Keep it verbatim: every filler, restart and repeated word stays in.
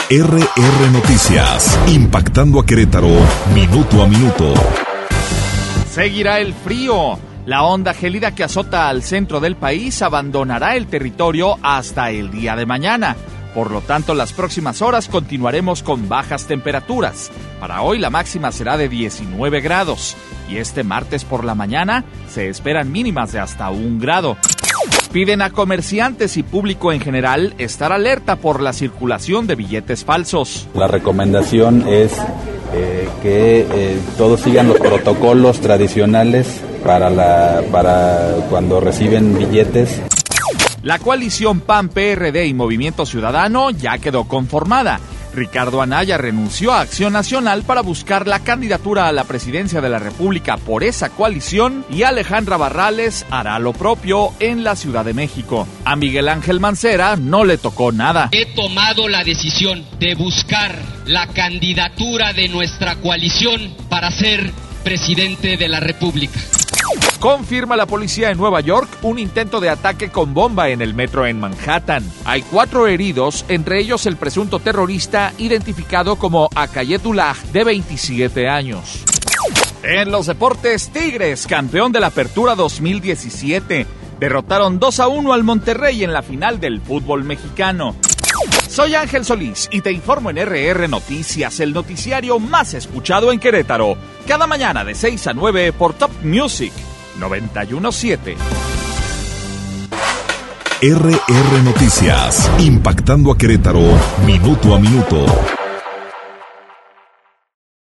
R R Noticias, impactando a Querétaro, minuto a minuto. Seguirá el frío. La onda gélida que azota al centro del país abandonará el territorio hasta el día de mañana. Por lo tanto, las próximas horas continuaremos con bajas temperaturas. Para hoy la máxima será de diecinueve grados y este martes por la mañana se esperan mínimas de hasta un grado. Piden a comerciantes y público en general estar alerta por la circulación de billetes falsos. La recomendación es eh, que eh, todos sigan los protocolos tradicionales para, la, para cuando reciben billetes. La coalición P A N P R D y Movimiento Ciudadano ya quedó conformada. Ricardo Anaya renunció a Acción Nacional para buscar la candidatura a la presidencia de la República por esa coalición y Alejandra Barrales hará lo propio en la Ciudad de México. A Miguel Ángel Mancera no le tocó nada. He tomado la decisión de buscar la candidatura de nuestra coalición para ser presidente de la República. Confirma la policía en Nueva York un intento de ataque con bomba en el metro en Manhattan. Hay cuatro heridos, entre ellos el presunto terrorista identificado como Akayetullah, de veintisiete años. En los deportes, Tigres, campeón de la Apertura dos mil diecisiete. Derrotaron dos a uno al Monterrey en la final del fútbol mexicano. Soy Ángel Solís y te informo en R R Noticias, el noticiario más escuchado en Querétaro. Cada mañana de seis a nueve por Top Music noventa y uno punto siete. R R Noticias, impactando a Querétaro, minuto a minuto.